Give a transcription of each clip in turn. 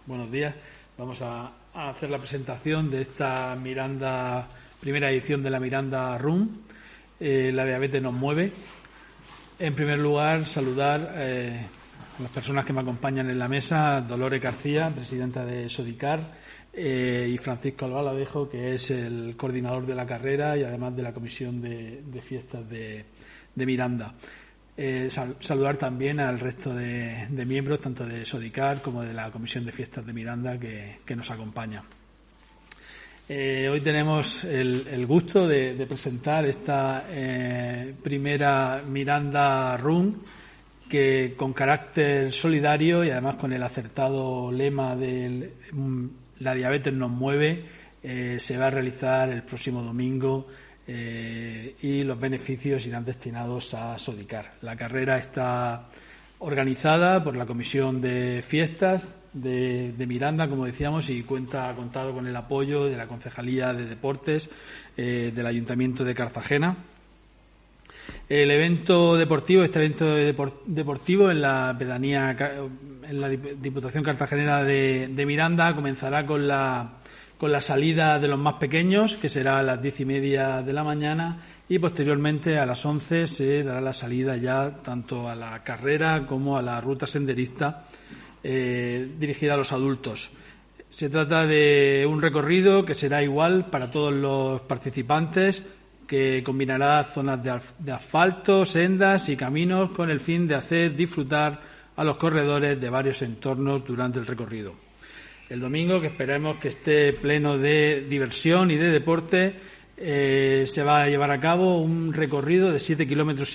Buenos días. Vamos a hacer la presentación de esta Miranda, primera edición de la Miranda Run. La diabetes nos mueve. En primer lugar, saludar a las personas que me acompañan en la mesa: Dolores García, presidenta de Sodicar, y Francisco Albaladejo, que es el coordinador de la carrera y además de la comisión de fiestas de Miranda. Saludar también al resto de miembros, tanto de Sodicar como de la comisión de fiestas de Miranda, que nos acompaña. Hoy tenemos el gusto de presentar esta primera Miranda Run, que con carácter solidario y además con el acertado lema de la diabetes nos mueve, se va a realizar el próximo domingo, y los beneficios irán destinados a Sodicar. La carrera está organizada por la comisión de fiestas de Miranda, como decíamos, y ha contado con el apoyo de la Concejalía de Deportes del Ayuntamiento de Cartagena. El evento deportivo, en la pedanía, en la Diputación Cartagenera de Miranda, comenzará con la salida de los más pequeños, que será a las 10:30 de la mañana, y posteriormente a las 11 se dará la salida ya tanto a la carrera como a la ruta senderista dirigida a los adultos. Se trata de un recorrido que será igual para todos los participantes, que combinará zonas de asfalto, sendas y caminos con el fin de hacer disfrutar a los corredores de varios entornos durante el recorrido. El domingo, que esperemos que esté pleno de diversión y de deporte, se va a llevar a cabo un recorrido de 7,5 kilómetros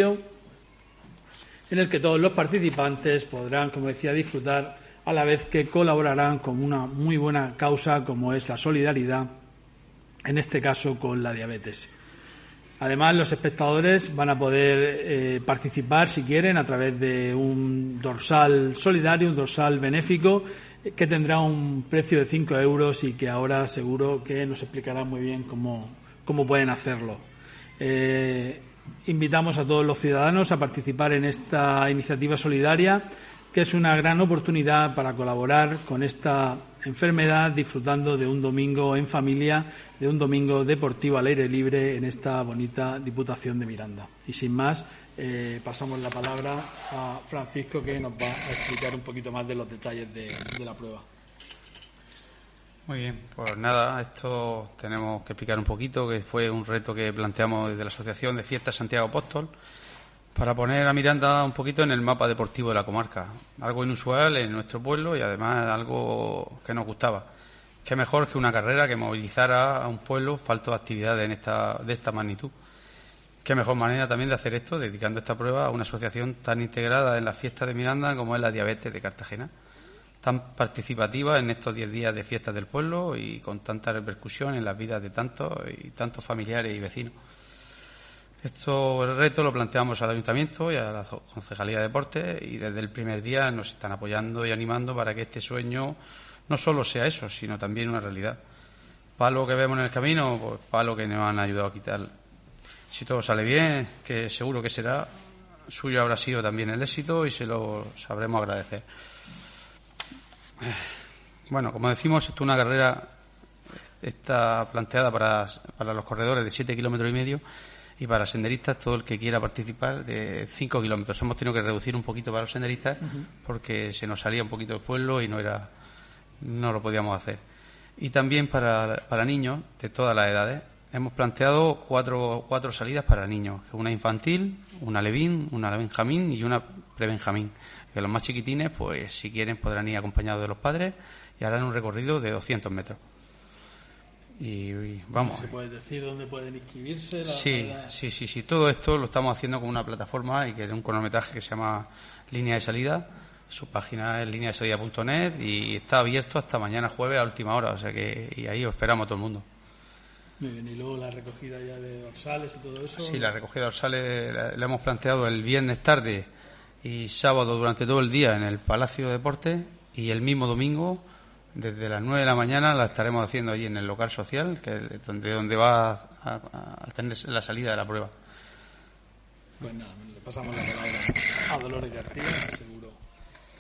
en el que todos los participantes podrán, como decía, disfrutar, a la vez que colaborarán con una muy buena causa como es la solidaridad, en este caso con la diabetes. Además, los espectadores van a poder participar, si quieren, a través de un dorsal solidario, un dorsal benéfico, que tendrá un precio de 5 euros y que ahora seguro que nos explicará muy bien cómo pueden hacerlo. Invitamos a todos los ciudadanos a participar en esta iniciativa solidaria, que es una gran oportunidad para colaborar con esta enfermedad, disfrutando de un domingo en familia, de un domingo deportivo al aire libre en esta bonita Diputación de Miranda. Y sin más, pasamos la palabra a Francisco, que nos va a explicar un poquito más de los detalles de la prueba. Muy bien, pues nada, esto tenemos que explicar un poquito, que fue un reto que planteamos desde la Asociación de Fiestas Santiago Apóstol, para poner a Miranda un poquito en el mapa deportivo de la comarca. Algo inusual en nuestro pueblo y además algo que nos gustaba. Qué mejor que una carrera que movilizara a un pueblo falto de actividades de esta magnitud. Qué mejor manera también de hacer esto, dedicando esta prueba a una asociación tan integrada en la fiesta de Miranda como es la Diabetes de Cartagena, tan participativa en estos 10 días de fiestas del pueblo y con tanta repercusión en las vidas de tantos familiares y vecinos. El reto lo planteamos al Ayuntamiento y a la Concejalía de Deportes, y desde el primer día nos están apoyando y animando para que este sueño no solo sea eso, sino también una realidad. Palo que vemos en el camino, pues palo que nos han ayudado a quitar. Si todo sale bien, que seguro que será, suyo habrá sido también el éxito y se lo sabremos agradecer. Bueno, como decimos, esto es una carrera, está planteada para los corredores de 7,5 kilómetros y para senderistas, todo el que quiera participar, de 5 kilómetros. Hemos tenido que reducir un poquito para los senderistas porque se nos salía un poquito del pueblo y no lo podíamos hacer. Y también para niños de todas las edades. Hemos planteado cuatro salidas para niños, una infantil, una levín, una benjamín y una prebenjamín. Que los más chiquitines, pues si quieren, podrán ir acompañados de los padres y harán un recorrido de 200 metros. Y vamos. ¿Se puede decir dónde pueden inscribirse? Sí. Todo esto lo estamos haciendo con una plataforma y que es un cronometraje que se llama Línea de Salida. Su página es lineadesalida.net y está abierto hasta mañana jueves a última hora. O sea y ahí os esperamos a todo el mundo. Muy bien, y luego la recogida ya de dorsales y todo eso. Sí, la recogida de dorsales la hemos planteado el viernes tarde y sábado durante todo el día en el Palacio de Deportes, y el mismo domingo desde las 9 de la mañana la estaremos haciendo allí en el local social, que es donde va a tener la salida de la prueba. Pues nada, le pasamos la palabra a Dolores García, seguro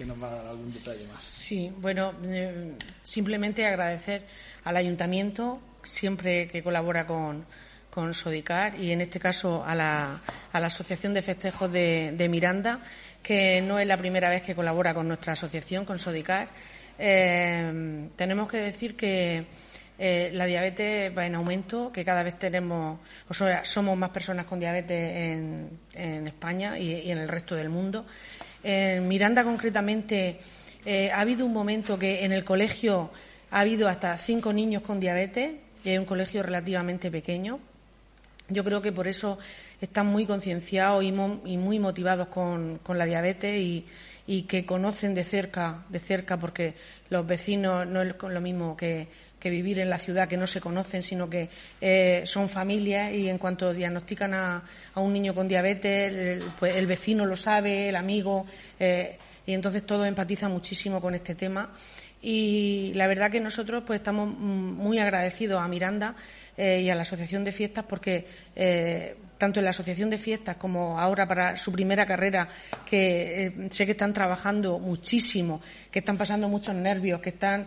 que nos va a dar algún detalle más. Sí, bueno, simplemente agradecer al Ayuntamiento siempre que colabora con Sodicar y en este caso a la Asociación de Festejos de Miranda, que no es la primera vez que colabora con nuestra asociación, con Sodicar. Tenemos que decir que la diabetes va en aumento, que cada vez somos más personas con diabetes en España y en el resto del mundo. En Miranda, concretamente, ha habido un momento que en el colegio ha habido hasta 5 niños con diabetes, y es un colegio relativamente pequeño. Yo creo que por eso están muy concienciados y muy motivados con la diabetes y que conocen de cerca, porque los vecinos no es lo mismo que vivir en la ciudad, que no se conocen, sino que son familias, y en cuanto diagnostican a un niño con diabetes, pues el vecino lo sabe, el amigo, y entonces todos empatizan muchísimo con este tema. Y la verdad que nosotros pues estamos muy agradecidos a Miranda y a la Asociación de Fiestas, porque tanto en la Asociación de Fiestas como ahora para su primera carrera, que sé que están trabajando muchísimo, que están pasando muchos nervios, que están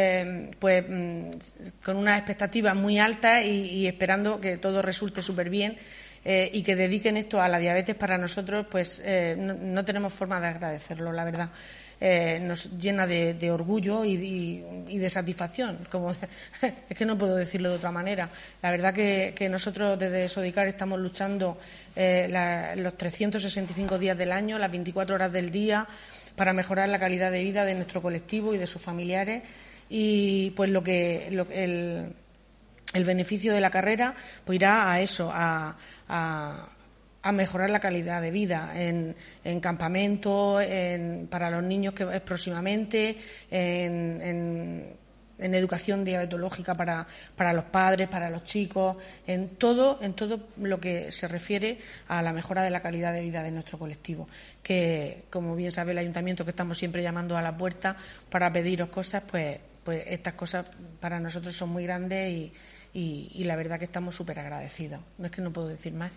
con unas expectativas muy altas y esperando que todo resulte súper bien. Y que dediquen esto a la diabetes, para nosotros pues no tenemos forma de agradecerlo, la verdad. Nos llena de orgullo y de satisfacción, es que no puedo decirlo de otra manera. La verdad que nosotros desde Sodicar estamos luchando los 365 días del año, las 24 horas del día, para mejorar la calidad de vida de nuestro colectivo y de sus familiares, y pues el beneficio de la carrera pues irá a eso, a mejorar la calidad de vida en campamentos, para los niños, que es próximamente, en educación diabetológica para los padres, para los chicos, en todo lo que se refiere a la mejora de la calidad de vida de nuestro colectivo, que como bien sabe el Ayuntamiento, que estamos siempre llamando a la puerta para pediros cosas, pues estas cosas para nosotros son muy grandes y la verdad que estamos súper agradecidos. No es que no puedo decir más.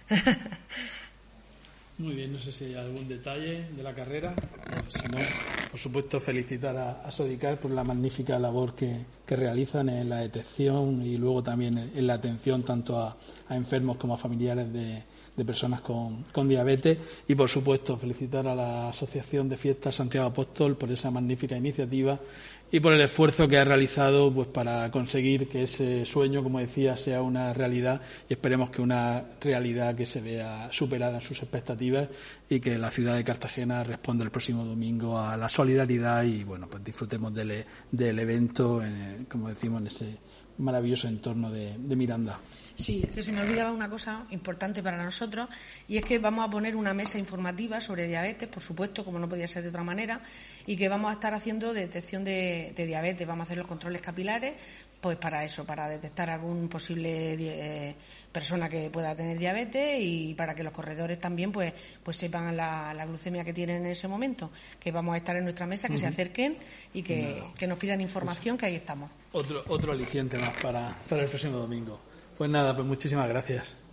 Muy bien, no sé si hay algún detalle de la carrera. Si no, por supuesto, felicitar a Sodicar por la magnífica labor que realizan en la detección y luego también en la atención tanto a enfermos como a familiares de personas con diabetes, y por supuesto felicitar a la Asociación de Fiestas Santiago Apóstol por esa magnífica iniciativa y por el esfuerzo que ha realizado pues para conseguir que ese sueño, como decía, sea una realidad, y esperemos que una realidad que se vea superada en sus expectativas y que la ciudad de Cartagena responda el próximo domingo a la solidaridad y bueno, pues disfrutemos del evento, como decimos, en ese maravilloso entorno de Miranda. Sí, que se me olvidaba una cosa importante para nosotros, y es que vamos a poner una mesa informativa sobre diabetes, por supuesto, como no podía ser de otra manera, y que vamos a estar haciendo detección de diabetes. Vamos a hacer los controles capilares, pues para eso, para detectar algún posible persona que pueda tener diabetes, y para que los corredores también pues sepan la glucemia que tienen en ese momento, que vamos a estar en nuestra mesa, que se acerquen y que nos pidan información, que ahí estamos. Otro aliciente más para el próximo domingo. Pues nada, pues muchísimas gracias.